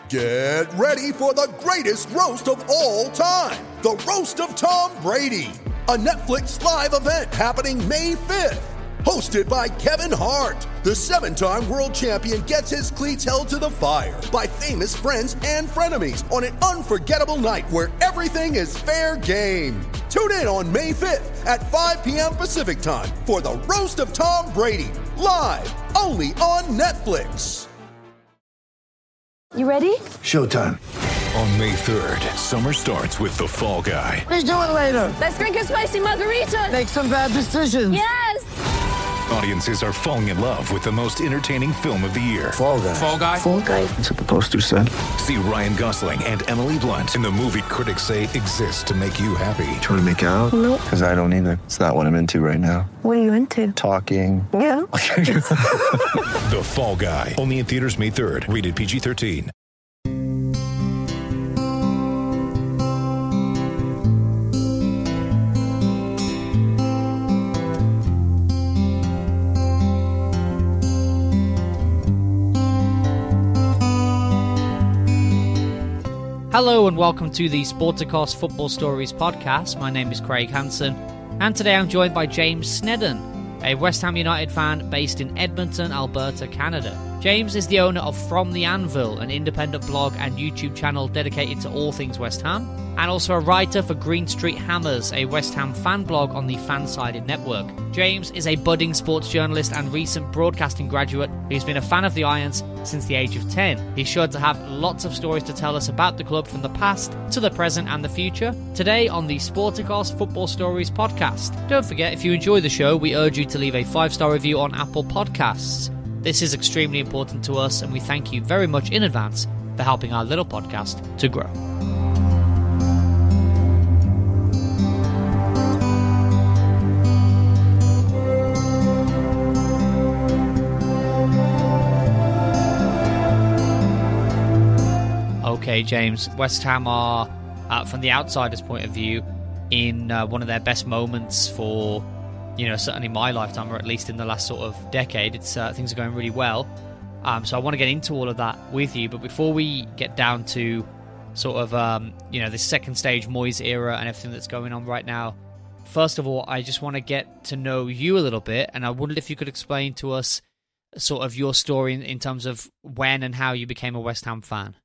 Get ready for the greatest roast of all time, the Roast of Tom Brady, a Netflix live event happening May 5th. Hosted by Kevin Hart, the 7-time world champion gets his cleats held to the fire by famous friends and frenemies on an unforgettable night where everything is fair game. Tune in on May 5th at 5 p.m. Pacific time for the Roast of Tom Brady, live only on Netflix. You ready? Showtime. On May 3rd, summer starts with The Fall Guy. Let's do it later. Let's drink a spicy margarita. Make some bad decisions. Yes! Audiences are falling in love with the most entertaining film of the year. Fall Guy. Fall Guy? Fall guy. That's what the poster said. See Ryan Gosling and Emily Blunt in the movie critics say exists to make you happy. Trying to make it out? Nope. Because I don't either. It's not what I'm into right now. What are you into? Talking. Yeah. The Fall Guy. Only in theaters May 3rd. Rated PG-13. Hello and welcome to the Sporticos Football Stories podcast. My name is Craig Hansen, and today I'm joined by James Snedden, a West Ham United fan based in Edmonton, Alberta, Canada. James is the owner of From the Anvil, an independent blog and YouTube channel dedicated to all things West Ham, and also a writer for Green Street Hammers, a West Ham fan blog on the Fansided Network. James is a budding sports journalist and recent broadcasting graduate who's been a fan of the Irons since the age of 10. He's sure to have lots of stories to tell us about the club from the past to the present and the future. Today on the Sporticos Football Stories podcast. Don't forget, if you enjoy the show, we urge you to leave a 5-star review on Apple Podcasts. This is extremely important to us, and we thank you very much in advance for helping our little podcast to grow. Okay, James, West Ham are, from the outsider's point of view, in one of their best moments for, certainly my lifetime, or at least in the last sort of decade. It's things are going really well. So I want to get into all of that with you. But before we get down to sort of, this second stage Moyes era and everything that's going on right now, first of all, I just want to get to know you a little bit. And I wondered if you could explain to us sort of your story in terms of when and how you became a West Ham fan.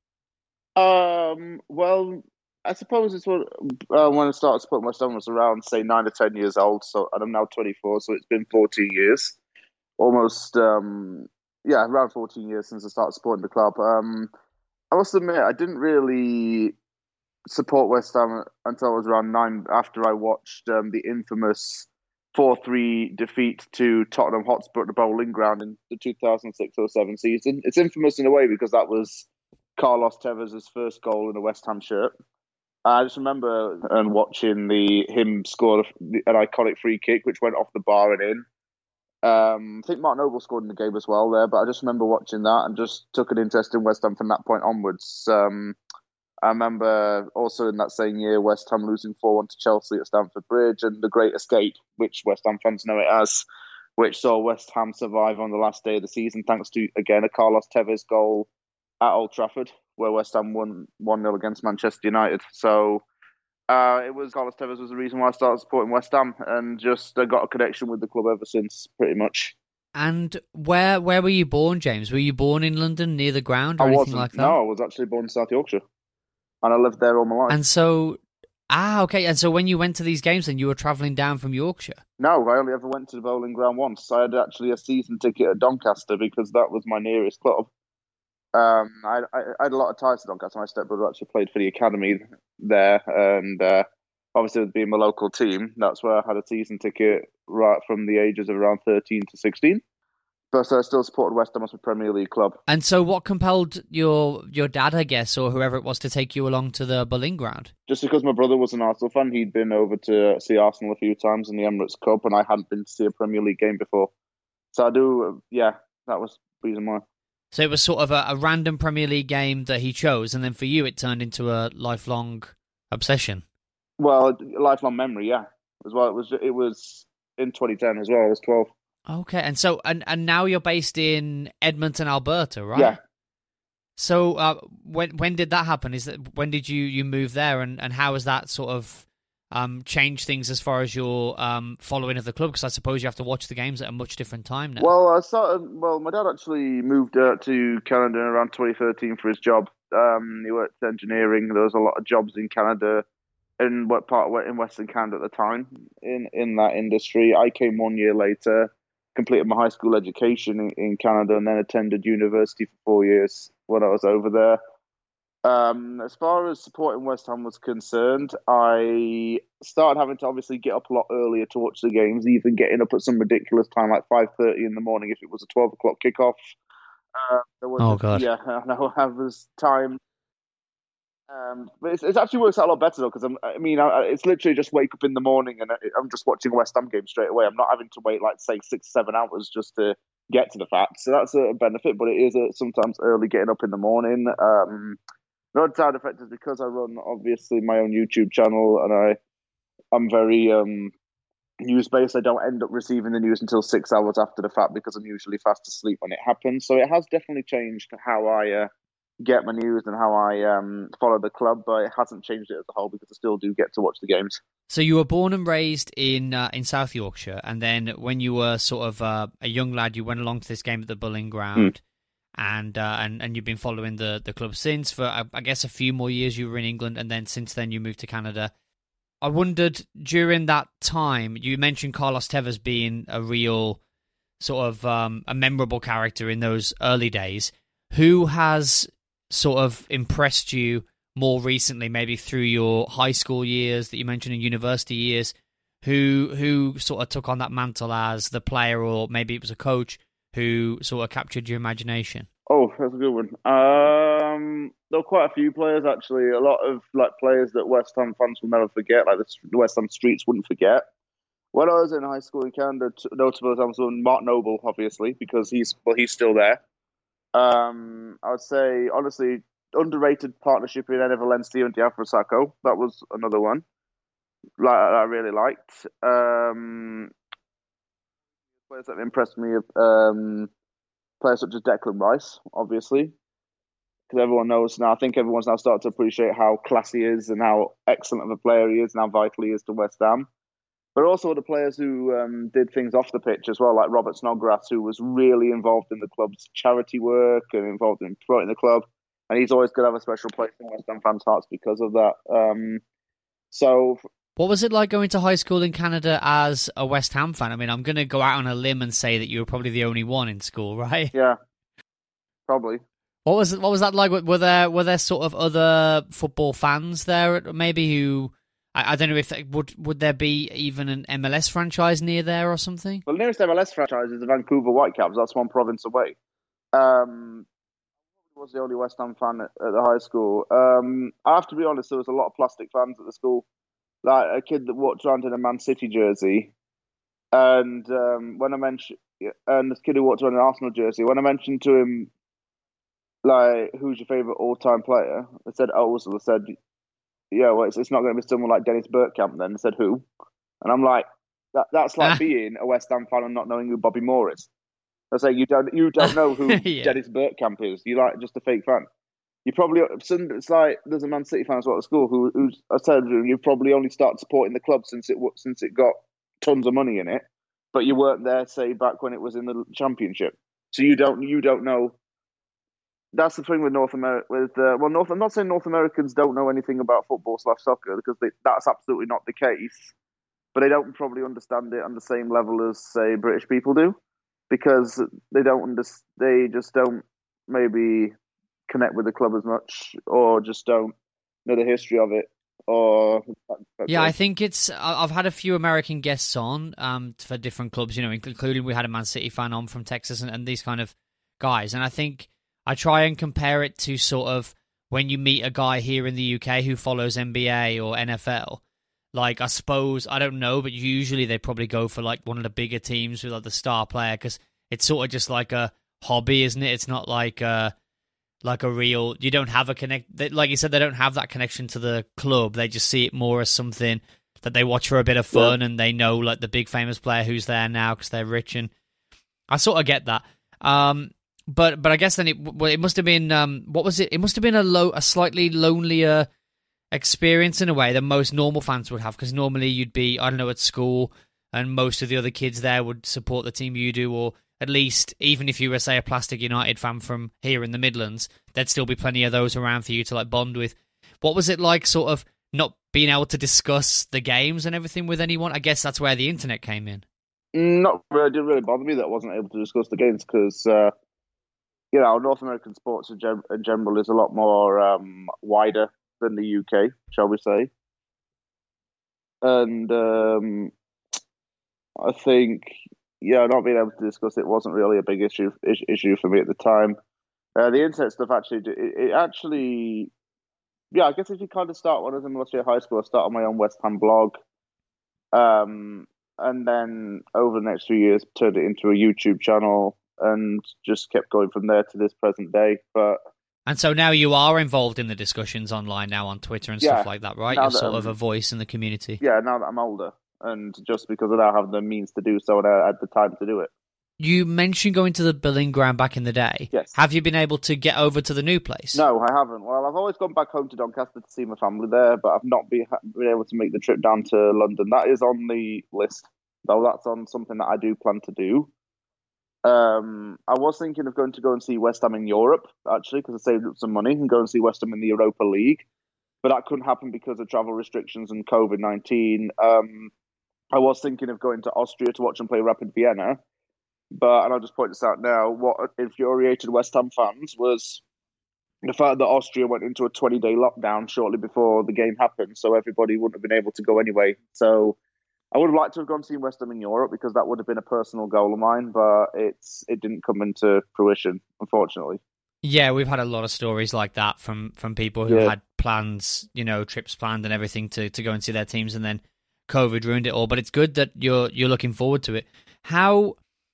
Well, I suppose it's when I started supporting West Ham was around, say, 9 or 10 years old. So, and I'm now 24, so it's been 14 years, almost. Around 14 years since I started supporting the club. I must admit, I didn't really support West Ham until I was around 9. After I watched the infamous 4-3 defeat to Tottenham Hotspur at the Bowling Ground in the 2006-07 season. It's infamous in a way because that was Carlos Tevez' first goal in a West Ham shirt. I just remember watching him score an iconic free kick which went off the bar and in. I think Mark Noble scored in the game as well there, but I just remember watching that and just took an interest in West Ham from that point onwards. I remember also in that same year West Ham losing 4-1 to Chelsea at Stamford Bridge and the Great Escape, which West Ham fans know it as, which saw West Ham survive on the last day of the season thanks to, again, a Carlos Tevez goal at Old Trafford, where West Ham won 1-0 against Manchester United. So it was Carlos Tevez was the reason why I started supporting West Ham, and just got a connection with the club ever since, pretty much. And where were you born, James? Were you born in London, near the ground, or anything like that? No, I was actually born in South Yorkshire, and I lived there all my life. And so, okay. And so when you went to these games, then you were travelling down from Yorkshire? No, I only ever went to the Bowling Ground once. I had actually a season ticket at Doncaster because that was my nearest club. I had a lot of ties to Doncaster. My stepbrother actually played for the academy there, and obviously with being my local team, that's where I had a season ticket right from the ages of around 13 to 16. But I still supported West Ham as a Premier League club. And so what compelled your dad, I guess, or whoever it was, to take you along to the Bowling Ground? Just because my brother was an Arsenal fan. He'd been over to see Arsenal a few times in the Emirates Cup, and I hadn't been to see a Premier League game before. So that was the reason why. So it was sort of a random Premier League game that he chose, and then for you it turned into a lifelong obsession. Well, lifelong memory, yeah. As well, it was in 2010 as well. I was 12. Okay, and so and now you're based in Edmonton, Alberta, right? Yeah. So when did that happen? When did you move there, and how has that sort of changed things as far as your following of the club? Because I suppose you have to watch the games at a much different time now. Well, my dad actually moved to Canada around 2013 for his job. He worked engineering. There was a lot of jobs in Canada, in Western Canada at the time in that industry. I came 1 year later, completed my high school education in Canada, and then attended university for 4 years when I was over there. As far as supporting West Ham was concerned, I started having to obviously get up a lot earlier to watch the games, even getting up at some ridiculous time like 5:30 in the morning if it was a 12 o'clock kickoff. God. Yeah, I know I was time. But it actually works out a lot better though, because it's literally just wake up in the morning and I'm just watching a West Ham game straight away. I'm not having to wait like say 6-7 hours just to get to the facts. So that's a benefit, but it is sometimes early getting up in the morning. Another side effect is because I run obviously my own YouTube channel and I'm very news based. I don't end up receiving the news until 6 hours after the fact because I'm usually fast asleep when it happens. So it has definitely changed how I get my news and how I follow the club, but it hasn't changed it as a whole because I still do get to watch the games. So you were born and raised in South Yorkshire, and then when you were sort of a young lad, you went along to this game at the Bulling Ground, and you've been following the club since. For I guess a few more years you were in England, and then since then you moved to Canada. I wondered during that time, you mentioned Carlos Tevez being a real sort of a memorable character in those early days. Who has sort of impressed you more recently, maybe through your high school years that you mentioned in university years, who sort of took on that mantle as the player, or maybe it was a coach who sort of captured your imagination? Oh, that's a good one. There were quite a few players, actually. A lot of players that West Ham fans will never forget, like the West Ham streets wouldn't forget. When I was in high school in Canada, notable examples were Mark Noble, obviously, because he's still there. I would say, honestly, underrated partnership in Enner Valencia and Diafra Sakho. That was another one I really liked. Players that impressed me, players such as Declan Rice, obviously, because everyone knows now. I think everyone's now started to appreciate how classy he is and how excellent of a player he is and how vital he is to West Ham. But also the players who did things off the pitch as well, like Robert Snodgrass, who was really involved in the club's charity work and involved in promoting the club. And he's always going to have a special place in West Ham fans' hearts because of that. What was it like going to high school in Canada as a West Ham fan? I mean, I'm going to go out on a limb and say that you were probably the only one in school, right? Yeah, probably. What was that like? Were there sort of other football fans there, maybe who... I don't know if would there be even an MLS franchise near there or something? Well, the nearest MLS franchise is the Vancouver Whitecaps. That's one province away. I was the only West Ham fan at the high school. I have to be honest, there was a lot of plastic fans at the school. Like a kid that walked around in a Man City jersey, and this kid who walked around in an Arsenal jersey. When I mentioned to him, like, who's your favourite all-time player, I said Ozil. I said, yeah, well, it's not going to be someone like Dennis Bergkamp then. I said, who? And I'm like, that's like being a West Ham fan and not knowing who Bobby Moore is. I say, you don't know who yeah. Dennis Bergkamp is. You like just a fake fan. You probably, it's like there's a Man City fan as well at school who I said you probably only started supporting the club since it got tons of money in it, but you weren't there, say, back when it was in the Championship. So you don't know. That's the thing with North America. I'm not saying North Americans don't know anything about football/soccer because that's absolutely not the case. But they don't probably understand it on the same level as, say, British people do, because they just don't maybe connect with the club as much, or just don't know the history of it. Yeah, I think I've had a few American guests on for different clubs, including we had a Man City fan on from Texas and these kind of guys, and I think I try and compare it to sort of when you meet a guy here in the UK who follows NBA or NFL. Like, I suppose, I don't know, but usually they probably go for like one of the bigger teams with like the star player, because it's sort of just like a hobby, isn't it? It's not like a real, you don't have a connect, like you said, they don't have that connection to the club. They just see it more as something that they watch for a bit of fun, and they know like the big famous player who's there now because they're rich, and I sort of get that. But I guess then it must have been what was it? It must have been a slightly lonelier experience in a way than most normal fans would have, because normally you'd be, I don't know, at school and most of the other kids there would support the team you do, or at least even if you were, say, a Plastic United fan from here in the Midlands, there'd still be plenty of those around for you to like bond with. What was it like, sort of not being able to discuss the games and everything with anyone? I guess that's where the internet came in. Not really. It didn't really bother me that I wasn't able to discuss the games because, North American sports in general is a lot more wider than the UK, shall we say. And I think, not being able to discuss it wasn't really a big issue for me at the time. The internet stuff I guess if you kind of start when I was in Military High School, I started my own West Ham blog. And then over the next few years, turned it into a YouTube channel and just kept going from there to this present day. And so now you are involved in the discussions online now on Twitter and stuff like that, right? You're sort of a voice in the community. Yeah, now that I'm older, and just because I now have the means to do so and I had the time to do it. You mentioned going to the Boleyn Ground back in the day. Yes. Have you been able to get over to the new place? No, I haven't. Well, I've always gone back home to Doncaster to see my family there, but I've not been able to make the trip down to London. That is on the list, though. That's on something that I do plan to do. I was thinking of going and see West Ham in Europe, actually, because I saved up some money and go and see West Ham in the Europa League. But that couldn't happen because of travel restrictions and COVID-19. I was thinking of going to Austria to watch them play Rapid Vienna. And I'll just point this out now, what infuriated West Ham fans was the fact that Austria went into a 20-day lockdown shortly before the game happened, so everybody wouldn't have been able to go anyway. So I would have liked to have gone to see West Ham in Europe because that would have been a personal goal of mine, but it didn't come into fruition, unfortunately. Yeah, we've had a lot of stories like that from people who had plans, trips planned and everything to go and see their teams, and then COVID ruined it all. But it's good that you're looking forward to it. How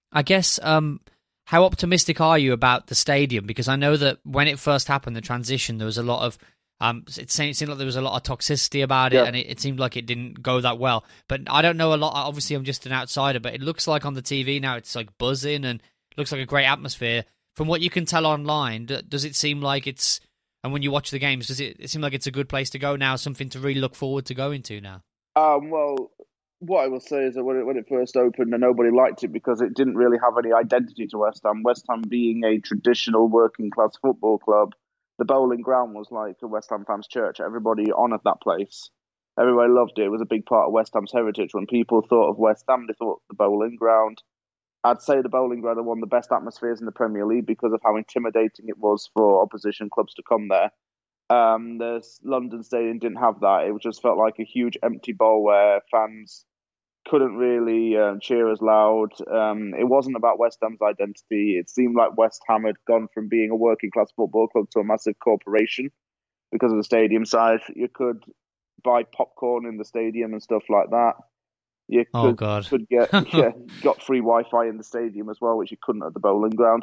optimistic are you about the stadium? Because I know that when it first happened, the transition, there was a lot of it seemed like there was a lot of toxicity about it, and it seemed like it didn't go that well. But I don't know a lot. Obviously, I'm just an outsider, but it looks like on the TV now it's like buzzing and looks like a great atmosphere. From what you can tell online, does it seem like it's, and when you watch the games, does it seem like it's a good place to go now, something to really look forward to going to now? Well, what I will say is that when it first opened, nobody liked it because it didn't really have any identity to West Ham. West Ham being a traditional working-class football club, the Boleyn Ground was like a West Ham fans' church. Everybody honoured that place. Everybody loved it. It was a big part of West Ham's heritage. When people thought of West Ham, they thought the Boleyn Ground. I'd say the Boleyn Ground had one of the best atmospheres in the Premier League because of how intimidating it was for opposition clubs to come there. The London Stadium didn't have that. It just felt like a huge empty bowl where fans couldn't really cheer as loud. It wasn't about West Ham's identity. It seemed like West Ham had gone from being a working-class football club to a massive corporation because of the stadium size. You could buy popcorn in the stadium and stuff like that. You could get got free Wi-Fi in the stadium as well, which you couldn't at the Boleyn Ground.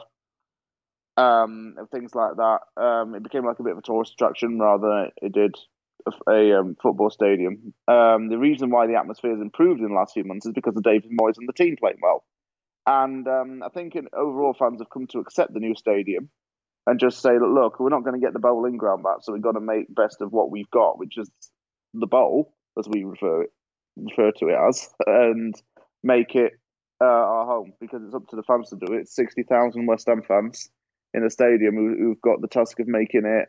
And things like that. It became like a bit of a tourist attraction rather than it did a football stadium. The reason why the atmosphere has improved in the last few months is because of David Moyes and the team playing well. And I think overall fans have come to accept the new stadium and just say, look, we're not going to get the Boleyn Ground back, so we've got to make best of what we've got, which is the bowl, as we refer to it as, and make it our home, because it's up to the fans to do it. 60,000 West Ham fans in the stadium who've got the task of making it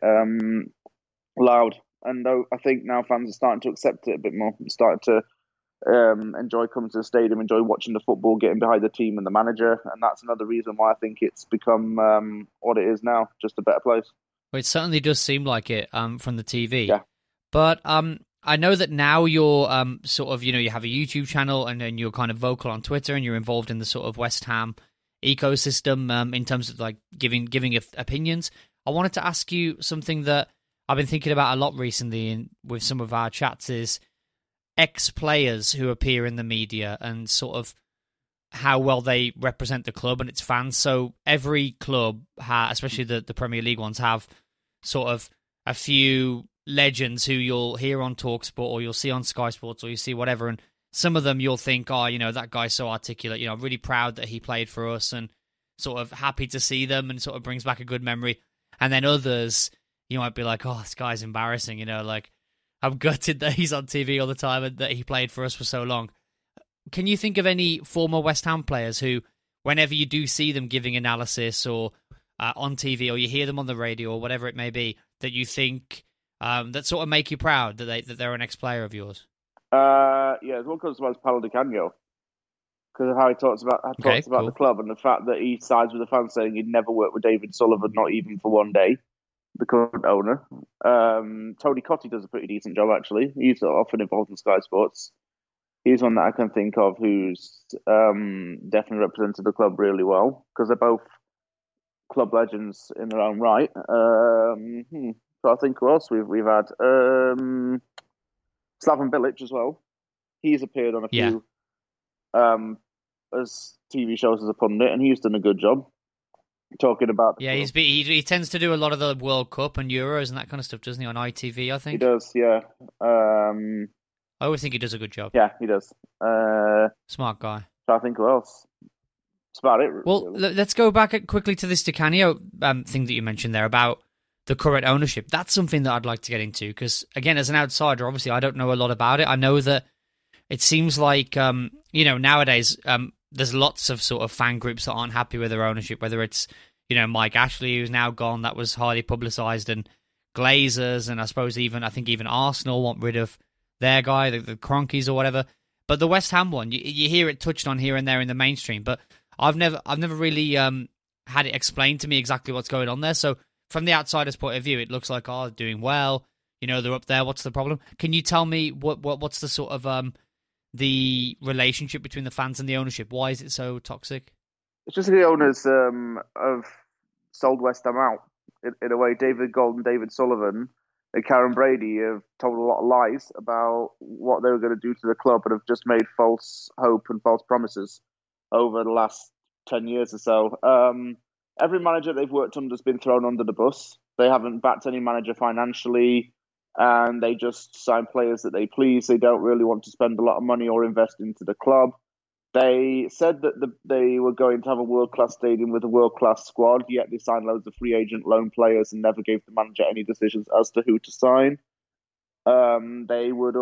loud. And I think now fans are starting to accept it a bit more, starting to enjoy coming to the stadium, enjoy watching the football, getting behind the team and the manager. And that's another reason why I think it's become what it is now, just a better place. Well, it certainly does seem like it from the TV. Yeah. But I know that now you're sort of, you have a YouTube channel and you're kind of vocal on Twitter and you're involved in the sort of West Ham ecosystem in terms of like giving opinions. I wanted to ask you something that I've been thinking about a lot recently with some of our chats is ex-players who appear in the media and sort of how well they represent the club and its fans. So every club, especially the Premier League ones, have sort of a few legends who you'll hear on TalkSport or you'll see on Sky Sports or you see whatever, and some of them you'll think, that guy's so articulate, I'm really proud that he played for us, and sort of happy to see them and sort of brings back a good memory. And then others, you might be like, oh, this guy's embarrassing, like, I'm gutted that he's on TV all the time and that he played for us for so long. Can you think of any former West Ham players who, whenever you do see them giving analysis or on TV, or you hear them on the radio or whatever it may be, that you think that sort of make you proud that they're an ex-player of yours? There's one comes to mind, Paolo Di Canio, because of how he talks about the club and the fact that he sides with the fans saying he'd never worked with David Sullivan, not even for one day, the current owner. Tony Cottee does a pretty decent job, actually. He's often involved in Sky Sports. He's one that I can think of who's definitely represented the club really well, because they're both club legends in their own right. So I think who else we've had? Slaven Bilic as well. He's appeared on a few as TV shows as a pundit, and he's done a good job talking about. He tends to do a lot of the World Cup and Euros and that kind of stuff, doesn't he? On ITV, I think he does. Yeah. I always think he does a good job. Yeah, he does. Smart guy. So I think who else? That's about it. Well, let's go back quickly to this Di Canio thing that you mentioned there about the current ownership. That's something that I'd like to get into because, again, as an outsider, obviously I don't know a lot about it. I know that it seems like, nowadays there's lots of sort of fan groups that aren't happy with their ownership, whether it's, Mike Ashley, who's now gone, that was highly publicised, and Glazers, and I suppose even Arsenal want rid of their guy, the Cronkies or whatever. But the West Ham one, you hear it touched on here and there in the mainstream, but I've never really had it explained to me exactly what's going on there. So from the outsider's point of view, it looks like, doing well. They're up there. What's the problem? Can you tell me what's the sort of the relationship between the fans and the ownership? Why is it so toxic? It's just the owners have sold West Ham out in a way. David Gold and David Sullivan and Karen Brady have told a lot of lies about what they were going to do to the club and have just made false hope and false promises over the last 10 years or so. Every manager they've worked under has been thrown under the bus. They haven't backed any manager financially, and they just sign players that they please. They don't really want to spend a lot of money or invest into the club. They said that they were going to have a world-class stadium with a world-class squad, yet they signed loads of free agent loan players and never gave the manager any decisions as to who to sign. They would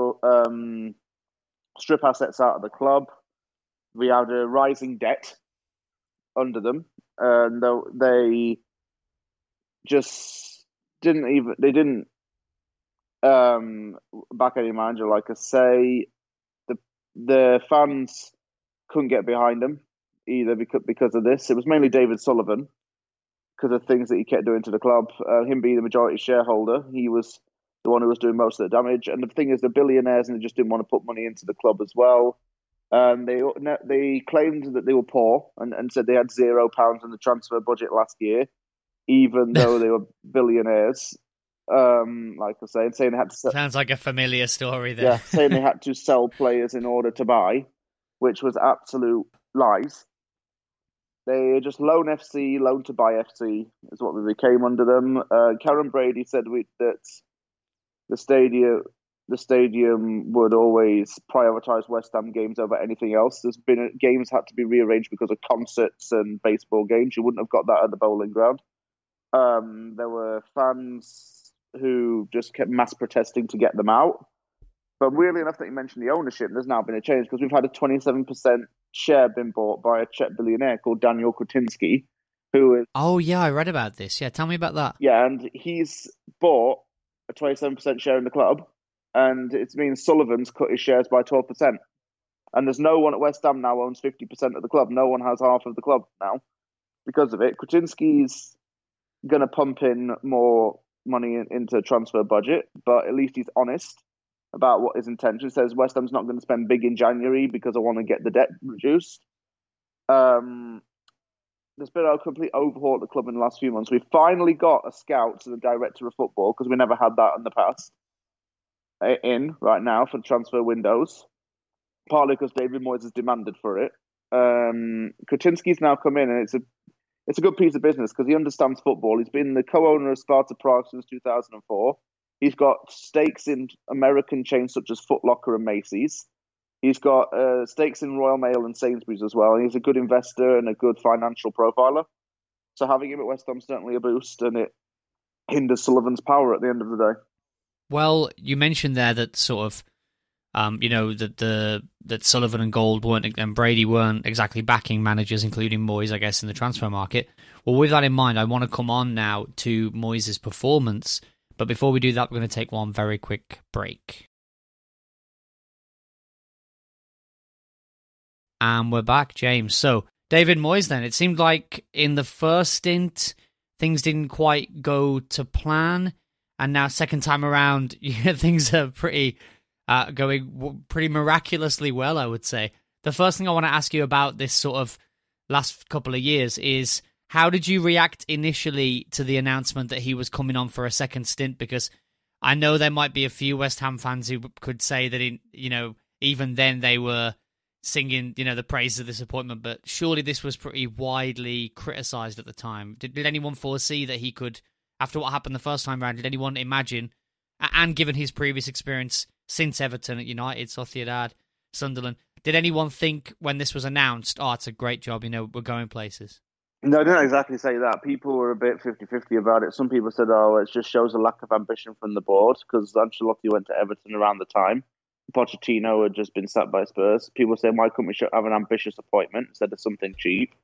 strip assets out of the club. We had a rising debt under them, and they just didn't back any manager. Like I say, the fans couldn't get behind him either because of this. It was mainly David Sullivan because of things that he kept doing to the club. Him being the majority shareholder, he was the one who was doing most of the damage. And the thing is, they're billionaires and they just didn't want to put money into the club as well. They claimed that they were poor and said they had £0 in the transfer budget last year, even though they were billionaires. Like I say, and saying they had to sounds like a familiar story there. Yeah, saying they had to sell players in order to buy, which was absolute lies. They just loan to buy FC is what we became under them. Karen Brady said that the stadium would always prioritise West Ham games over anything else. There's been games had to be rearranged because of concerts and baseball games. You wouldn't have got that at the Bowling Ground. There were fans who just kept mass protesting to get them out. But weirdly enough that you mentioned the ownership, there's now been a change because we've had a 27% share been bought by a Czech billionaire called Daniel Kretinsky, who is... Oh, yeah, I read about this. Yeah, tell me about that. Yeah, and he's bought a 27% share in the club, and it means Sullivan's cut his shares by 12%. And there's no one at West Ham now owns 50% of the club. No one has half of the club now because of it. Kretinsky's going to pump in more money into the transfer budget, but at least he's honest about what his intention says. West Ham's not going to spend big in January because I want to get the debt reduced. There's been a complete overhaul at the club in the last few months. We've finally got a scout and a director of football because we never had that in the past in right now for the transfer windows, partly because David Moyes has demanded for it. Kretinsky's now come in, and it's a good piece of business because he understands football. He's been the co-owner of Sparta Prague since 2004. He's got stakes in American chains such as Foot Locker and Macy's. He's got stakes in Royal Mail and Sainsbury's as well. And he's a good investor and a good financial profiler. So having him at West Ham is certainly a boost, and it hinders Sullivan's power at the end of the day. Well, you mentioned there that sort of, that Sullivan and Gold and Brady weren't exactly backing managers, including Moyes, I guess, in the transfer market. Well, with that in mind, I want to come on now to Moyes' performance. But before we do that, we're going to take one very quick break. And we're back, James. So, David Moyes then. It seemed like in the first stint, things didn't quite go to plan. And now, second time around, things are going pretty miraculously well, I would say. The first thing I want to ask you about this sort of last couple of years is, how did you react initially to the announcement that he was coming on for a second stint? Because I know there might be a few West Ham fans who could say that, even then they were singing, the praises of this appointment, but surely this was pretty widely criticised at the time. Did anyone foresee that he could, after what happened the first time round, did anyone imagine, and given his previous experience since Everton at United, Sociedad, Sunderland, did anyone think when this was announced, it's a great job, we're going places? No, I didn't exactly say that. People were a bit 50-50 about it. Some people said, it just shows a lack of ambition from the board, because Ancelotti went to Everton around the time. Pochettino had just been sacked by Spurs. People say, why couldn't we have an ambitious appointment instead of something cheap?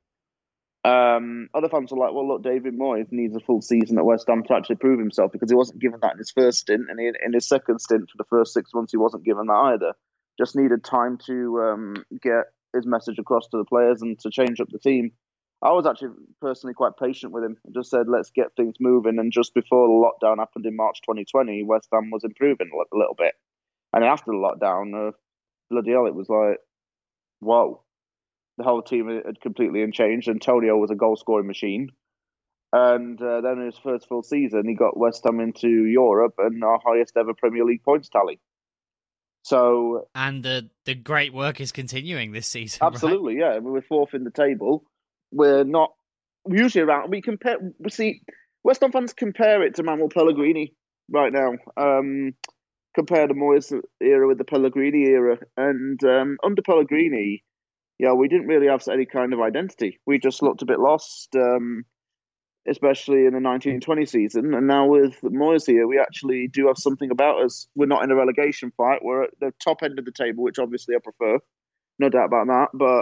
Other fans were like, well, look, David Moyes needs a full season at West Ham to actually prove himself, because he wasn't given that in his first stint, and in his second stint for the first 6 months, he wasn't given that either. Just needed time to get his message across to the players and to change up the team. I was actually personally quite patient with him. I just said, let's get things moving. And just before the lockdown happened in March 2020, West Ham was improving a little bit. And after the lockdown, bloody hell, it was like, whoa. The whole team had completely changed. Antonio was a goal-scoring machine. And then in his first full season, he got West Ham into Europe and our highest ever Premier League points tally. So, and the great work is continuing this season. Absolutely, right? Yeah. We're fourth in the table. We're not usually around. We see West Ham fans compare it to Manuel Pellegrini right now. Compare the Moyes era with the Pellegrini era, and under Pellegrini, we didn't really have any kind of identity. We just looked a bit lost, especially in the 1920 season. And now with Moyes here, we actually do have something about us. We're not in a relegation fight. We're at the top end of the table, which obviously I prefer, no doubt about that. But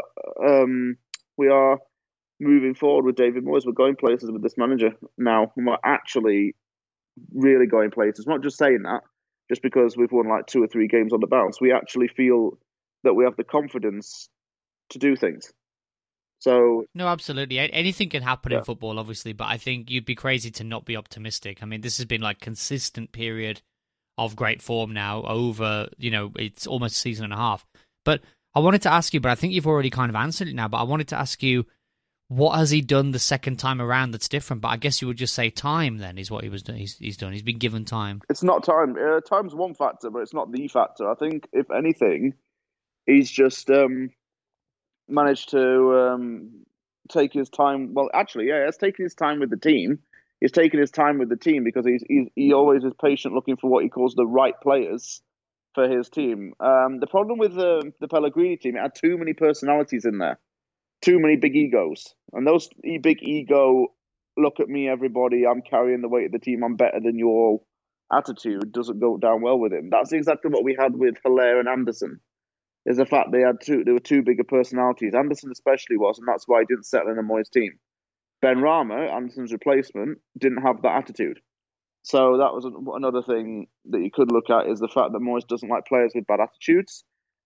we are moving forward with David Moyes. We're going places with this manager now. We're actually really going places. Not just saying that, just because we've won like 2 or 3 games on the bounce. We actually feel that we have the confidence to do things. So no, absolutely. Anything can happen in football, obviously, but I think you'd be crazy to not be optimistic. I mean, this has been like consistent period of great form now over, it's almost a season and a half. But I wanted to ask you, but I think you've already kind of answered it now, but I wanted to ask you, what has he done the second time around that's different? But I guess you would just say time then is what he was doing. He's done. He's been given time. It's not time. Time's one factor, but it's not the factor. I think, if anything, he's just managed to take his time. Well, actually, he's taken his time with the team. He's taken his time with the team because he always is patient, looking for what he calls the right players for his team. The problem with the Pellegrini team, it had too many personalities in there. Too many big egos. And those big ego, look at me, everybody, I'm carrying the weight of the team, I'm better than you all attitude doesn't go down well with him. That's exactly what we had with Haller and Anderson. Is the fact there were two bigger personalities. Anderson especially was, and that's why he didn't settle in a Moyes team. Ben Rama, Anderson's replacement, didn't have that attitude. So that was another thing that you could look at, is the fact that Moyes doesn't like players with bad attitudes.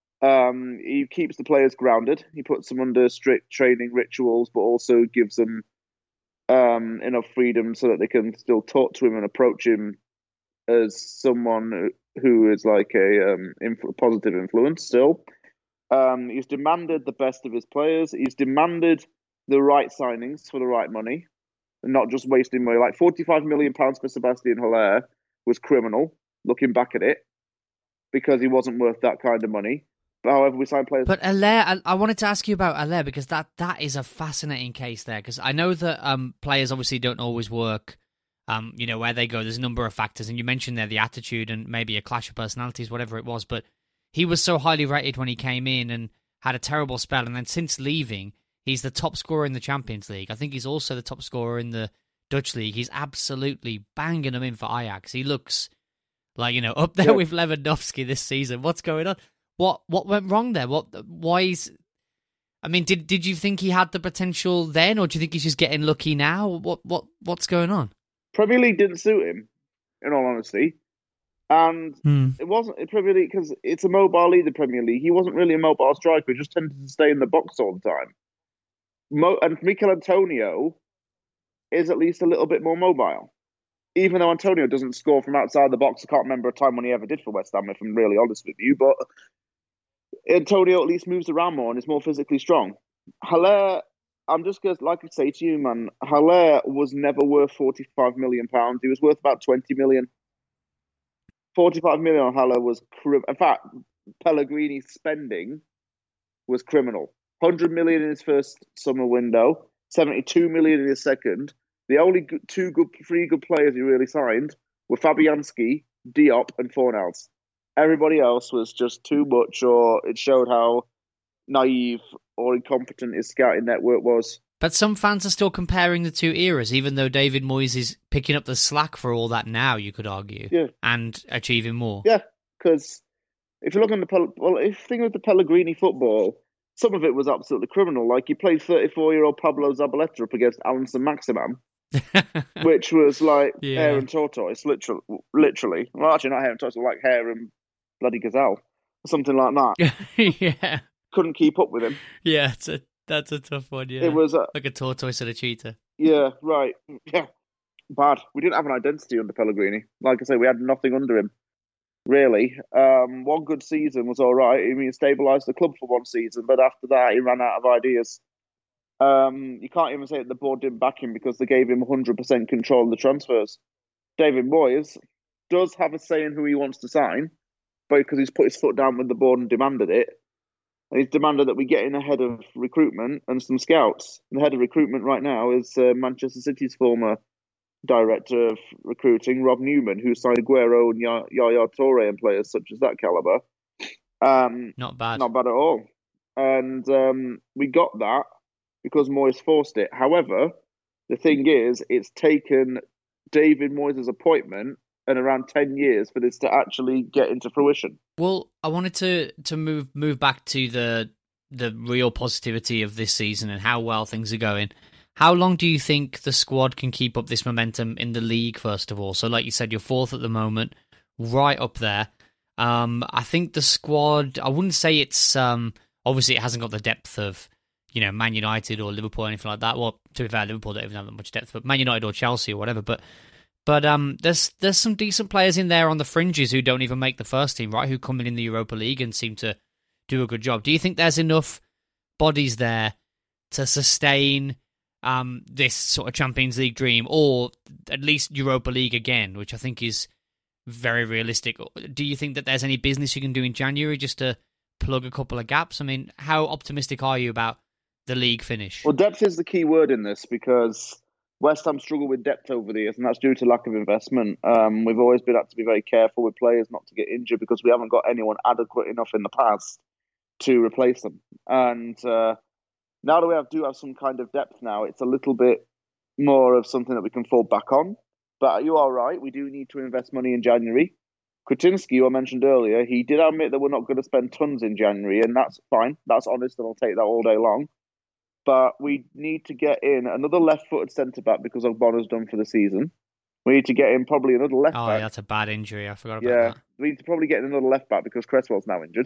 He keeps the players grounded. He puts them under strict training rituals, but also gives them enough freedom so that they can still talk to him and approach him as someone who is like a positive influence still. He's demanded the best of his players. He's demanded the right signings for the right money, and not just wasting money. Like £45 million for Sebastian Haller was criminal, looking back at it, because he wasn't worth that kind of money. However, we signed players. But Haller, I wanted to ask you about Haller, because that is a fascinating case there. Because I know that players obviously don't always work. Where they go, there's a number of factors, and you mentioned there the attitude and maybe a clash of personalities, whatever it was. But he was so highly rated when he came in and had a terrible spell, and then since leaving, he's the top scorer in the Champions League. I think he's also the top scorer in the Dutch league. He's absolutely banging them in for Ajax. He looks like, up there with Lewandowski this season. What's going on? What went wrong there? Did you think he had the potential then, or do you think he's just getting lucky now? What's going on? Premier League didn't suit him, in all honesty. And it wasn't Premier League because it's a mobile league, the Premier League. He wasn't really a mobile striker. He just tended to stay in the box all the time. And Mikel Antonio is at least a little bit more mobile. Even though Antonio doesn't score from outside the box, I can't remember a time when he ever did for West Ham, if I'm really honest with you. But Antonio at least moves around more and is more physically strong. Haller, I'm just going to, like I say to you, man, Haller was never worth £45 million. He was worth about 20 million. 45 million on Haller was, in fact, Pellegrini's spending was criminal. 100 million in his first summer window, 72 million in his second. The only three good players he really signed were Fabianski, Diop, and Fornals. Everybody else was just too much, or it showed how naive or incompetent his scouting network was. But some fans are still comparing the two eras, even though David Moyes is picking up the slack for all that now, you could argue, and achieving more. Yeah, because if you look on if you think of the Pellegrini football, some of it was absolutely criminal. Like, he played 34-year-old Pablo Zabaleta up against Alanson Maximan, which was like hair and tortoise, literally. Well, actually, not hair and tortoise, like hair and bloody gazelle, or something like that. Yeah. Couldn't keep up with him. Yeah, that's a tough one, yeah. It was like a tortoise and a cheetah. Yeah, right. Yeah, bad. We didn't have an identity under Pellegrini. Like I say, we had nothing under him, really. One good season was all right. I mean, he stabilised the club for one season, but after that, he ran out of ideas. You can't even say that the board didn't back him because they gave him 100% control of the transfers. David Moyes does have a say in who he wants to sign, but because he's put his foot down with the board and demanded it. And he's demanded that we get in ahead of recruitment and some scouts. The head of recruitment right now is Manchester City's former director of recruiting, Rob Newman, who signed Aguero and Yaya Toure and players such as that calibre. Not bad. Not bad at all. And we got that because Moyes forced it. However, the thing is, it's taken David Moyes' appointment and around 10 years for this to actually get into fruition. Well, I wanted to move back to the real positivity of this season and how well things are going. How long do you think the squad can keep up this momentum in the league, first of all? So like you said, you're fourth at the moment, right up there. I think the squad, I wouldn't say it's, obviously it hasn't got the depth of, Man United or Liverpool or anything like that. Well, to be fair, Liverpool don't even have that much depth, but Man United or Chelsea or whatever. But there's some decent players in there on the fringes who don't even make the first team, right? Who come in the Europa League and seem to do a good job. Do you think there's enough bodies there to sustain this sort of Champions League dream, or at least Europa League again, which I think is very realistic? Do you think that there's any business you can do in January just to plug a couple of gaps? I mean, how optimistic are you about the league finish? Well, depth is the key word in this because West Ham struggle with depth over the years, and that's due to lack of investment. We've always been had to be very careful with players not to get injured because we haven't got anyone adequate enough in the past to replace them. And now that we do have some kind of depth now, it's a little bit more of something that we can fall back on. But you are right, we do need to invest money in January. Kretinsky, who I mentioned earlier, he did admit that we're not going to spend tons in January, and that's fine. That's honest, and I'll take that all day long. But we need to get in another left-footed centre-back because Ogbonna's done for the season. We need to get in probably another left-back. Oh, yeah, that's a bad injury. I forgot about that. We need to probably get in another left-back because Cresswell's now injured.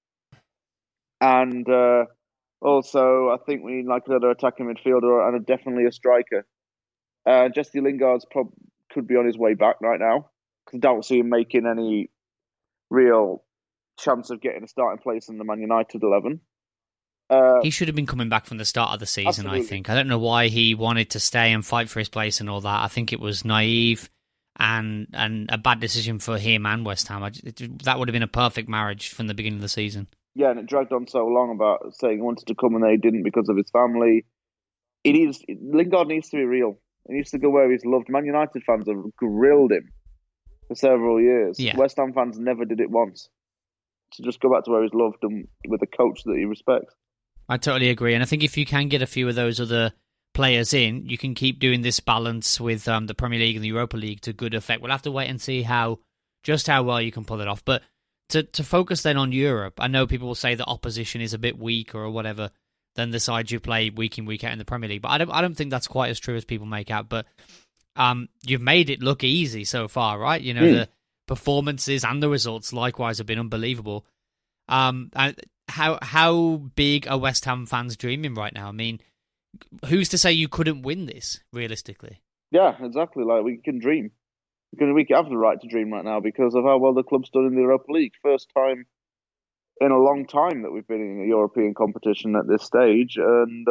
And also, I think we need like another attacking midfielder and definitely a striker. Jesse Lingard's could be on his way back right now because I don't see him making any real chance of getting a starting place in the Man United 11. He should have been coming back from the start of the season, absolutely. I think. I don't know why he wanted to stay and fight for his place and all that. I think it was naive and a bad decision for him and West Ham. That would have been a perfect marriage from the beginning of the season. Yeah, and it dragged on so long about saying he wanted to come and they didn't because of his family. Lingard needs to be real. He needs to go where he's loved. Man United fans have grilled him for several years. Yeah. West Ham fans never did it once. to just go back to where he's loved and with a coach that he respects. I totally agree. And I think if you can get a few of those other players in, you can keep doing this balance with the Premier League and the Europa League to good effect. We'll have to wait and see how well you can pull it off. But to focus then on Europe, I know people will say the opposition is a bit weaker or whatever than the sides you play week in, week out in the Premier League. But I don't think that's quite as true as people make out. But you've made it look easy so far, right? You know, the performances and the results likewise have been unbelievable. And how big are West Ham fans dreaming right now? I mean, who's to say you couldn't win this realistically? Yeah, exactly. Like, we can dream. We have the right to dream right now because of how well the club's done in the Europa League. First time in a long time that we've been in a European competition at this stage, and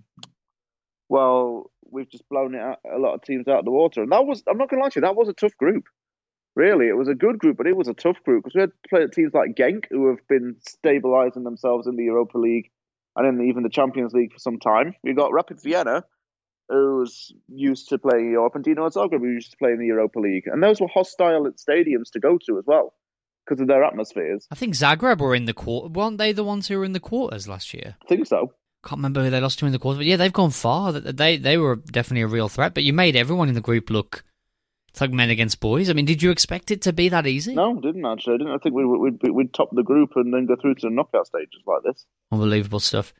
we've just blown it out, a lot of teams out of the water. And I'm not going to lie to you, that was a tough group. Really, it was a good group, but it was a tough group because we had to play teams like Genk, who have been stabilising themselves in the Europa League and in even the Champions League for some time. We got Rapid Vienna, who's used to playing Europe, and Dinamo Zagreb, who used to play in the Europa League. And those were hostile stadiums to go to as well because of their atmospheres. I think Zagreb were in the quarter. Weren't they the ones who were in the quarters last year? I think so. Can't remember who they lost to in the quarters, but yeah, they've gone far. They were definitely a real threat, but you made everyone in the group look like men against boys. I mean, did you expect it to be that easy? No, didn't actually. I think we'd top the group and then go through to the knockout stages like this. Unbelievable stuff.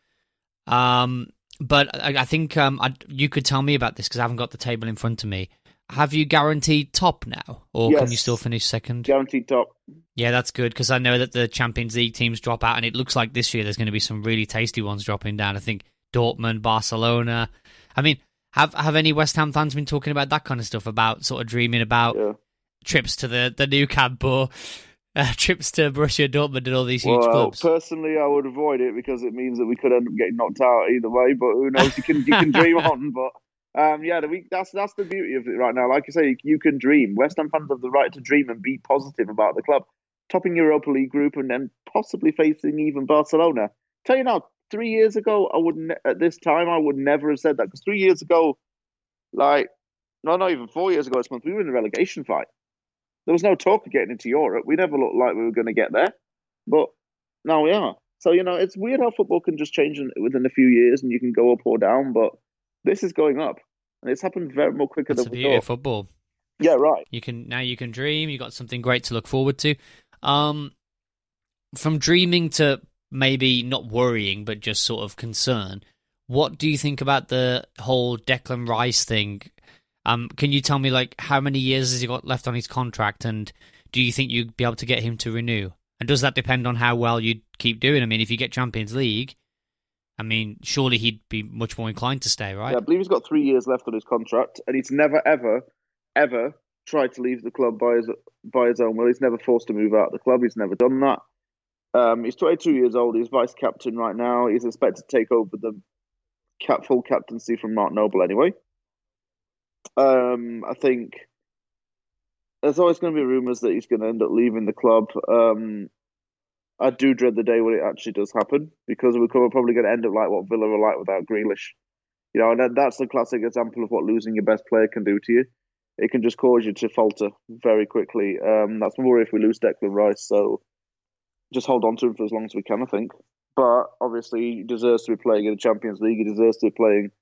But I think you could tell me about this because I haven't got the table in front of me. Have you guaranteed top now, or Yes. can you still finish second? Guaranteed top. Yeah, that's good because I know that the Champions League teams drop out, and it looks like this year there's going to be some really tasty ones dropping down. I think Dortmund, Barcelona. I mean, have any West Ham fans been talking about that kind of stuff, about sort of dreaming about trips to the Nou Camp or trips to Borussia Dortmund and all these huge clubs? Personally, I would avoid it because it means that we could end up getting knocked out either way. But who knows? You can dream on. But that's the beauty of it right now. Like you say, you can dream. West Ham fans have the right to dream and be positive about the club, topping Europa League group and then possibly facing even Barcelona. Tell you now, 3 years ago, at this time I would never have said that, because 3 years ago, not even 4 years ago this month, we were in a relegation fight. There was no talk of getting into Europe. We never looked like we were going to get there, but now we are. So, it's weird how football can just change within a few years and you can go up or down, but this is going up. And it's happened very more quicker than we thought. That's the beauty of football. Yeah, right. You can dream. You got something great to look forward to. From dreaming to maybe not worrying, but just sort of concern, what do you think about the whole Declan Rice thing? Can you tell me, how many years has he got left on his contract, and do you think you'd be able to get him to renew? And does that depend on how well you keep doing? I mean, if you get Champions League, I mean, surely he'd be much more inclined to stay, right? Yeah, I believe he's got 3 years left on his contract, and he's never, ever, ever tried to leave the club by his own will. He's never forced to move out of the club. He's never done that. He's 22 years old. He's vice captain right now. He's expected to take over the full captaincy from Mark Noble anyway. I think there's always going to be rumours that he's going to end up leaving the club. I do dread the day when it actually does happen, because we're probably going to end up like what Villa were like without Grealish. And that's the classic example of what losing your best player can do to you. It can just cause you to falter very quickly. That's my worry if we lose Declan Rice. So just hold on to him for as long as we can, I think. But obviously, he deserves to be playing in the Champions League. He deserves to be playing,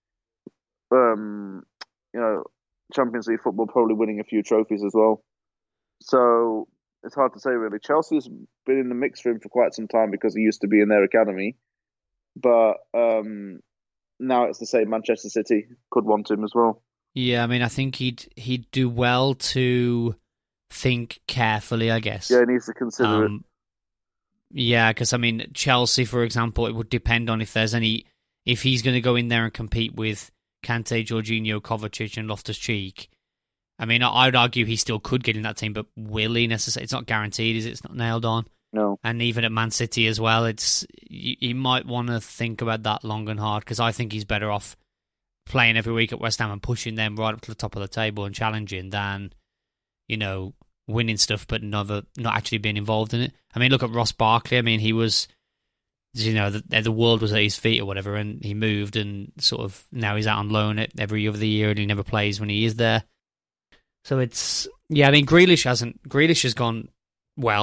Champions League football, probably winning a few trophies as well. So it's hard to say, really. Chelsea's been in the mix for him for quite some time because he used to be in their academy. But now it's the same. Manchester City could want him as well. Yeah, I mean, I think he'd do well to think carefully, I guess. Yeah, he needs to consider it. Yeah, because, I mean, Chelsea, for example, it would depend on if he's going to go in there and compete with Kante, Jorginho, Kovacic and Loftus-Cheek. I mean, I'd argue he still could get in that team, but will he necessarily? It's not guaranteed, is it? It's not nailed on. No. And even at Man City as well, you might want to think about that long and hard, because I think he's better off playing every week at West Ham and pushing them right up to the top of the table and challenging than, winning stuff but not actually being involved in it. I mean, look at Ross Barkley. I mean, he was, the world was at his feet or whatever, and he moved, and sort of now he's out on loan every other year, and he never plays when he is there. So it's, I mean, Grealish has gone well.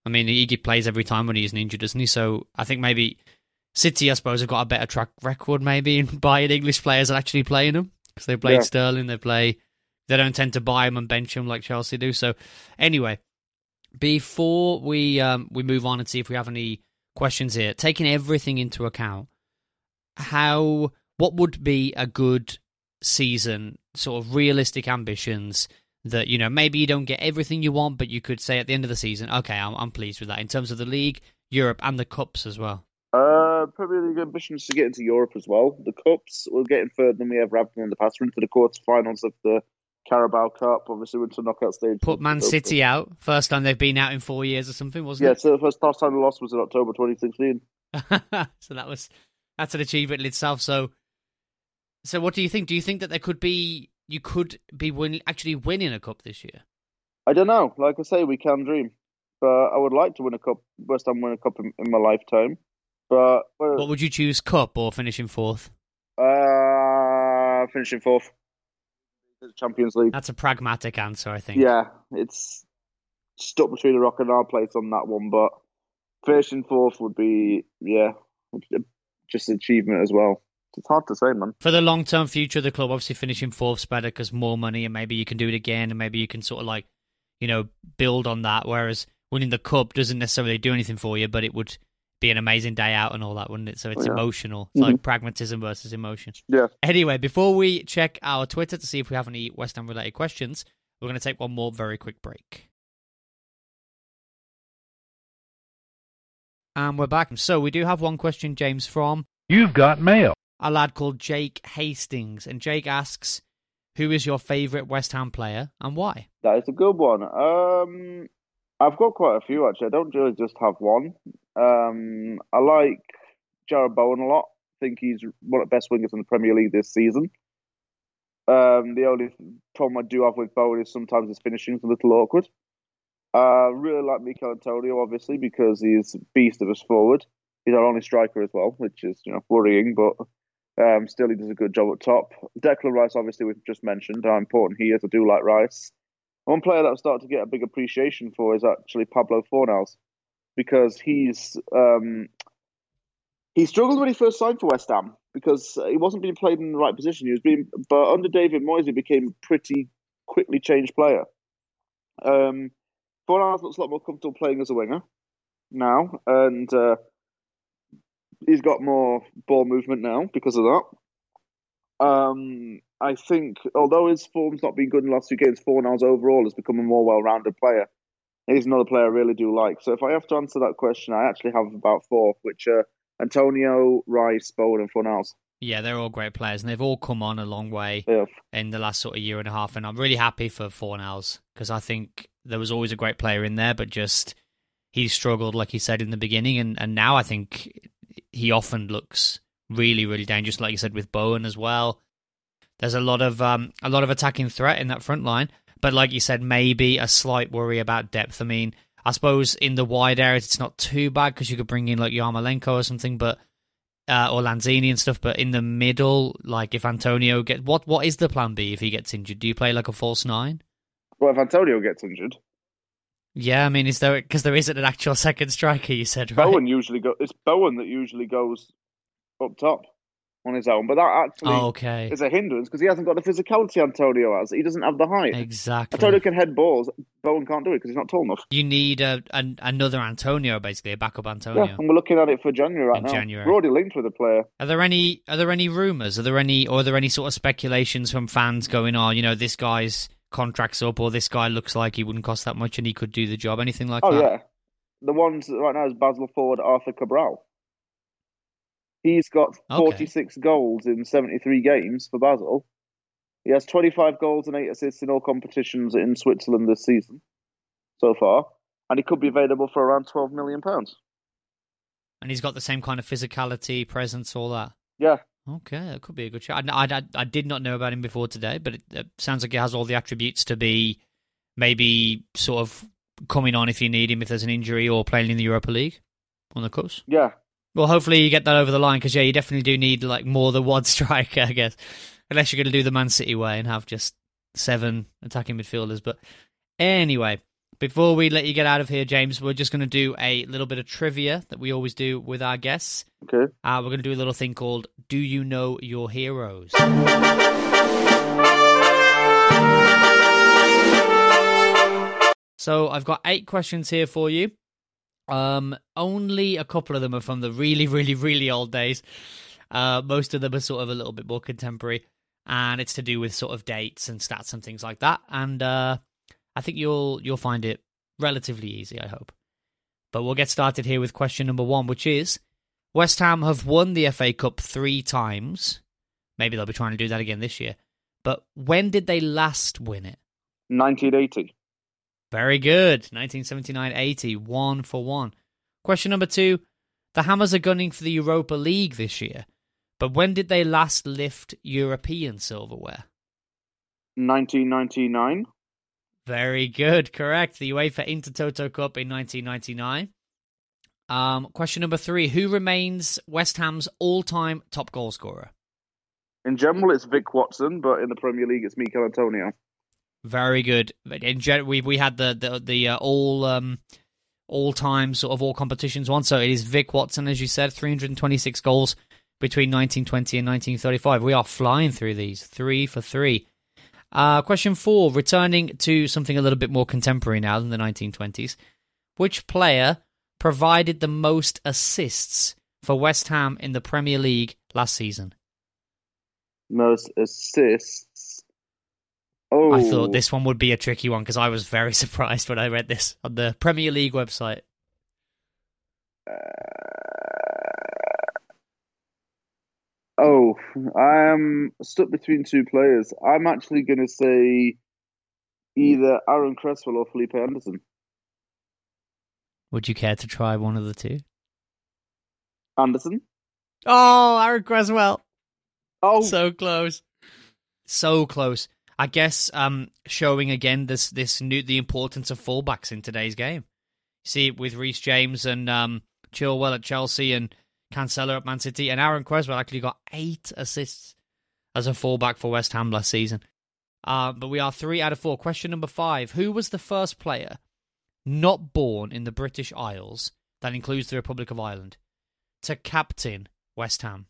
I mean, he plays every time when he's injured, doesn't he? So I think maybe City, I suppose, have got a better track record maybe in buying English players and actually playing them, because they played Sterling, they don't tend to buy them and bench them like Chelsea do. So anyway, before we move on and see if we have any questions here, taking everything into account, what would be a good season, sort of realistic ambitions that, you know, maybe you don't get everything you want, but you could say at the end of the season, okay, I'm pleased with that in terms of the league, Europe, and the cups as well? Probably the ambitions to get into Europe as well. The cups, we're getting further than we ever have been in the past. We're into the quarterfinals of the Carabao Cup. Obviously, we're into the knockout stage. Put Man City out. First time they've been out in 4 years or something, wasn't it? Yeah, so the first time they lost was in October 2016. So that's an achievement in itself. So what do you think? Do you think that you could be actually winning a cup this year? I don't know. Like I say, we can dream. But I would like to win a cup, West Ham win a cup in my lifetime. But what would you choose, cup or finishing fourth? Finishing fourth. Champions League. That's a pragmatic answer, I think. Yeah, it's stuck between a rock and a hard place on that one, but finishing fourth would be, just an achievement as well. It's hard to say, man. For the long-term future of the club, obviously finishing fourth's better because more money, and maybe you can do it again, and maybe you can sort of like, you know, build on that, whereas winning the cup doesn't necessarily do anything for you, but it would be an amazing day out and all that, wouldn't it? So it's emotional. It's like pragmatism versus emotion. Yeah. Anyway, before we check our Twitter to see if we have any West Ham related questions, we're going to take one more very quick break. And we're back. So we do have one question, James, from You've Got Mail. A lad called Jake Hastings. And Jake asks, who is your favourite West Ham player and why? That is a good one. I've got quite a few, actually. I don't really just have one. I like Jarrod Bowen a lot. I think he's one of the best wingers in the Premier League this season. The only problem I do have with Bowen is sometimes his finishing is a little awkward. Really like Mikel Antonio, obviously, because he's a beast of us forward. He's our only striker as well, which is worrying, but still he does a good job at top. Declan Rice, obviously, we've just mentioned how important he is. I do like Rice. One player that I've started to get a big appreciation for is actually Pablo Fornals, because he struggled when he first signed for West Ham because he wasn't being played in the right position. But under David Moyes, he became a pretty quickly changed player. Fornals looks a lot more comfortable playing as a winger now, and he's got more ball movement now because of that. I think, although his form's not been good in the last few games, Fornals overall has become a more well-rounded player. He's another player I really do like. So if I have to answer that question, I actually have about four, which are Antonio, Rice, Bowen, and Fornals. Yeah, they're all great players, and they've all come on a long way in the last sort of year and a half. And I'm really happy for Fornals because I think there was always a great player in there, but just he struggled, like he said in the beginning, and now I think he often looks really, really dangerous, like you said with Bowen as well. There's a lot of attacking threat in that front line, but like you said, maybe a slight worry about depth. I mean, I suppose in the wide areas it's not too bad because you could bring in like Yarmolenko or something, but or Lanzini and stuff. But in the middle, like if Antonio what is the plan B if he gets injured? Do you play like a false nine? Well, if Antonio gets injured, yeah. I mean, is there because there isn't an actual second striker? You said right. It's Bowen that usually goes up top on his own, but that actually is a hindrance because he hasn't got the physicality Antonio has. He doesn't have the height. Exactly. Antonio can head balls. Bowen can't do it because he's not tall enough. You need another Antonio, basically, a backup Antonio. Yeah, and we're looking at it for January now. We're already linked with a player. Are there any rumours? Are there any sort of speculations from fans going, oh, you know, this guy's contract's up, or this guy looks like he wouldn't cost that much and he could do the job? Anything like that? Oh, yeah. The ones right now is Basel forward Arthur Cabral. He's got 46 goals in 73 games for Basel. He has 25 goals and 8 assists in all competitions in Switzerland this season so far. And he could be available for around £12 million. And he's got the same kind of physicality, presence, all that? Yeah. Okay, that could be a good shot. I did not know about him before today, but it sounds like he has all the attributes to be maybe sort of coming on if you need him, if there's an injury, or playing in the Europa League on the course. Yeah. Well, hopefully you get that over the line, because, yeah, you definitely do need like more than one striker, I guess. Unless you're going to do the Man City way and have just 7 attacking midfielders. But anyway, Before we let you get out of here, James, we're just going to do a little bit of trivia that we always do with our guests. Okay. We're going to do a little thing called Do You Know Your Heroes? So I've got 8 questions here for you. Only a couple of them are from the really, really, really old days. Most of them are sort of a little bit more contemporary, and it's to do with sort of dates and stats and things like that. And I think you'll find it relatively easy, I hope. But we'll get started here with question number 1, which is, West Ham have won the FA Cup 3 times. Maybe they'll be trying to do that again this year. But when did they last win it? 1980. Very good. 1979-80, 1 for 1. Question number 2. The Hammers are gunning for the Europa League this year. But when did they last lift European silverware? 1999. Very good. Correct. The UEFA Intertoto Cup in 1999. Question number 3. Who remains West Ham's all-time top goal scorer? In general, it's Vic Watson, but in the Premier League, it's Mikel Antonio. Very good. In we had the all time sort of all competitions one. So it is Vic Watson, as you said, 326 goals between 1920 and 1935. We are flying through these, 3 for 3. Question 4, returning to something a little bit more contemporary now than the 1920s. Which player provided the most assists for West Ham in the Premier League last season? Most assists. Oh, I thought this one would be a tricky one because I was very surprised when I read this on the Premier League website. I'm stuck between 2 players. I'm actually going to say either Aaron Cresswell or Felipe Anderson. Would you care to try one of the 2? Anderson? Oh, Aaron Cresswell. Oh, so close. So close. I guess showing again the importance of fullbacks in today's game. You see it with Reece James and Chilwell at Chelsea and Cancelo at Man City, and Aaron Cresswell actually got 8 assists as a fullback for West Ham last season. But we are 3 out of 4. Question number 5. Who was the first player not born in the British Isles, that includes the Republic of Ireland, to captain West Ham?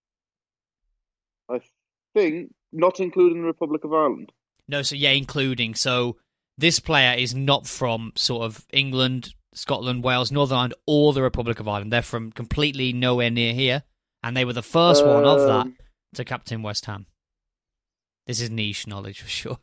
I think not including the Republic of Ireland. No, so yeah, including. So this player is not from sort of England, Scotland, Wales, Northern Ireland, or the Republic of Ireland. They're from completely nowhere near here, and they were the first one of that to captain West Ham. This is niche knowledge for sure.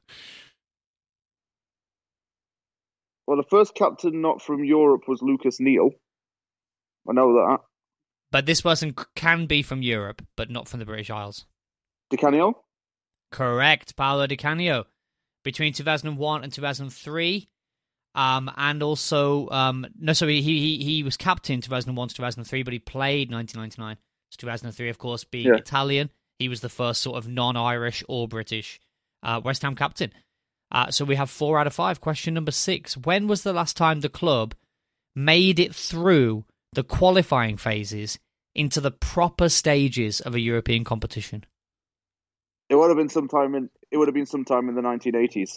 Well, the first captain not from Europe was Lucas Neal. I know that. But this person can be from Europe, but not from the British Isles. Di Canio? Correct, Paolo Di Canio. Between 2001 and 2003. And also, he was captain 2001 to 2003, but he played 1999 to 2003, of course, being Italian. He was the first sort of non-Irish or British West Ham captain. So we have 4 out of 5. Question number 6. When was the last time the club made it through the qualifying phases into the proper stages of a European competition? It would have been sometime in the 1980s.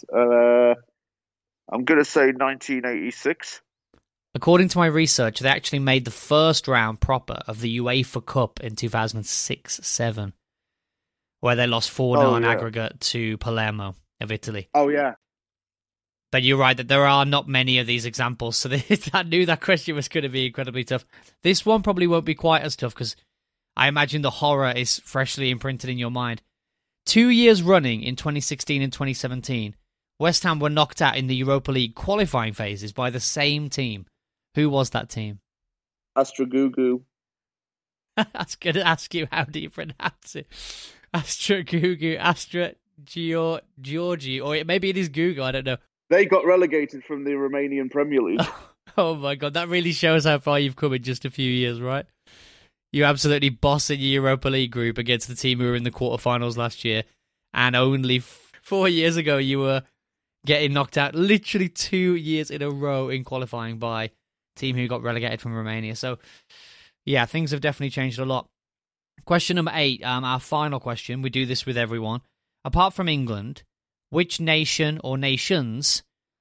I'm going to say 1986. According to my research, they actually made the first round proper of the UEFA Cup in 2006-07, where they lost 4-0 in aggregate to Palermo of Italy. Oh, yeah. But you're right that there are not many of these examples, so I knew that question was going to be incredibly tough. This one probably won't be quite as tough, because I imagine the horror is freshly imprinted in your mind. 2 years running in 2016 and 2017, West Ham were knocked out in the Europa League qualifying phases by the same team. Who was that team? Astra Gugu. I was going to ask you, how do you pronounce it? Astra Gugu, Astra Georgi, or maybe it is Gugu, I don't know. They got relegated from the Romanian Premier League. Oh my God, that really shows how far you've come in just a few years, right? You absolutely bossing your Europa League group against the team who were in the quarterfinals last year, and only 4 years ago you were getting knocked out literally 2 years in a row in qualifying by a team who got relegated from Romania. So, yeah, things have definitely changed a lot. Question number 8, our final question. We do this with everyone. Apart from England, which nation or nations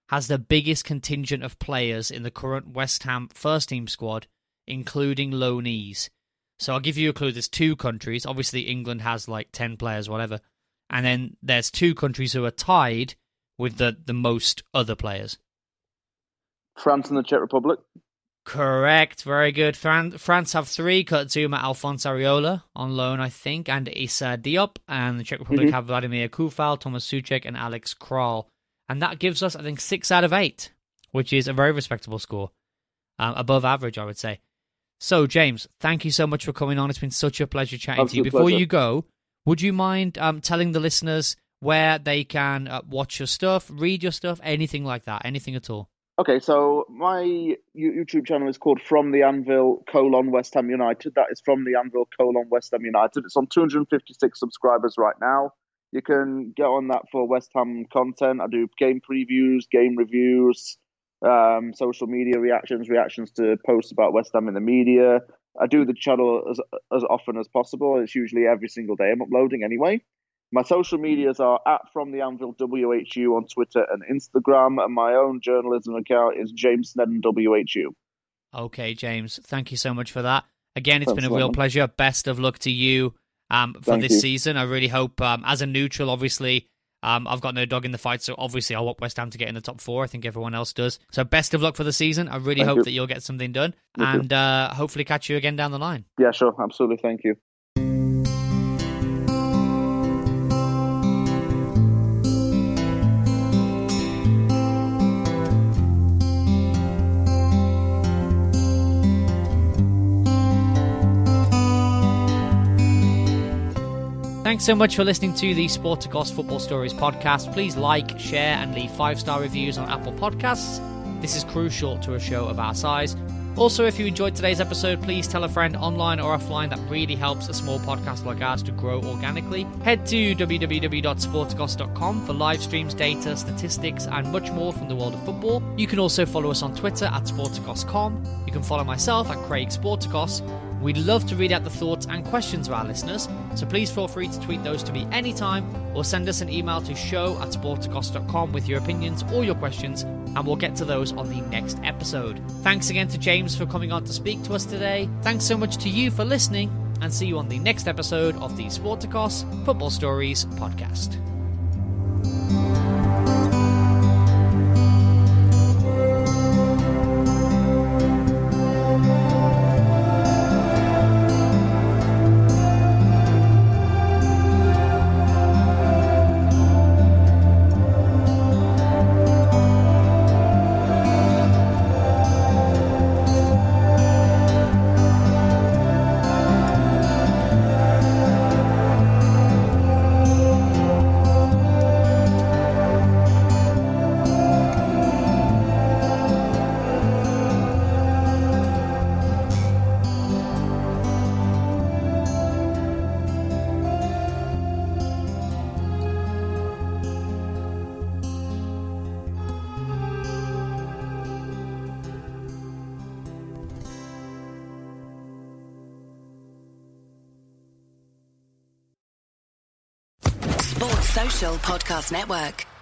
has the biggest contingent of players in the current West Ham first-team squad, including loanees. So I'll give you a clue. There's 2 countries. Obviously, England has like 10 players, whatever. And then there's 2 countries who are tied with the most other players. France and the Czech Republic. Correct. Very good. France have 3. Kurt Zouma, Alphonse Areola on loan, I think, and Issa Diop. And the Czech Republic have Vladimir Koufal, Thomas Souček, and Alex Král. And that gives us, I think, 6 out of 8, which is a very respectable score. Above average, I would say. So, James, thank you so much for coming on. It's been such a pleasure chatting to you. Before you go, would you mind telling the listeners where they can watch your stuff, read your stuff, anything like that, anything at all? Okay, so my YouTube channel is called From the Anvil, West Ham United. That is From the Anvil, West Ham United. It's on 256 subscribers right now. You can get on that for West Ham content. I do game previews, game reviews, social media reactions to posts about West Ham in the media. I do the channel as often as possible. It's usually every single day I'm uploading anyway. My social medias are at From the Anvil WHU on Twitter and Instagram, and my own journalism account is James Snedden WHU. Okay, James, thank you so much for that. Again, it's been a real pleasure. Best of luck to you for this season. I really hope, as a neutral, obviously, I've got no dog in the fight, so obviously I want West Ham to get in the top 4. I think everyone else does. So best of luck for the season. I really hope that you'll get something done, and hopefully catch you again down the line. Yeah, sure. Absolutely. Thank you. Thanks so much for listening to the Sporticos Football Stories podcast. Please like, share, and leave 5-star reviews on Apple Podcasts. This is crucial to a show of our size. Also, if you enjoyed today's episode, please tell a friend online or offline. That really helps a small podcast like ours to grow organically. Head to www.sporticos.com for live streams, data, statistics, and much more from the world of football. You can also follow us on Twitter at Sporticos.com. You can follow myself at Craig Sporticos. We'd love to read out the thoughts and questions of our listeners, so please feel free to tweet those to me anytime or send us an email to show@sporticos.com with your opinions or your questions, and we'll get to those on the next episode. Thanks again to James for coming on to speak to us today. Thanks so much to you for listening, and see you on the next episode of the Sporticos Football Stories podcast. Social Podcast Network.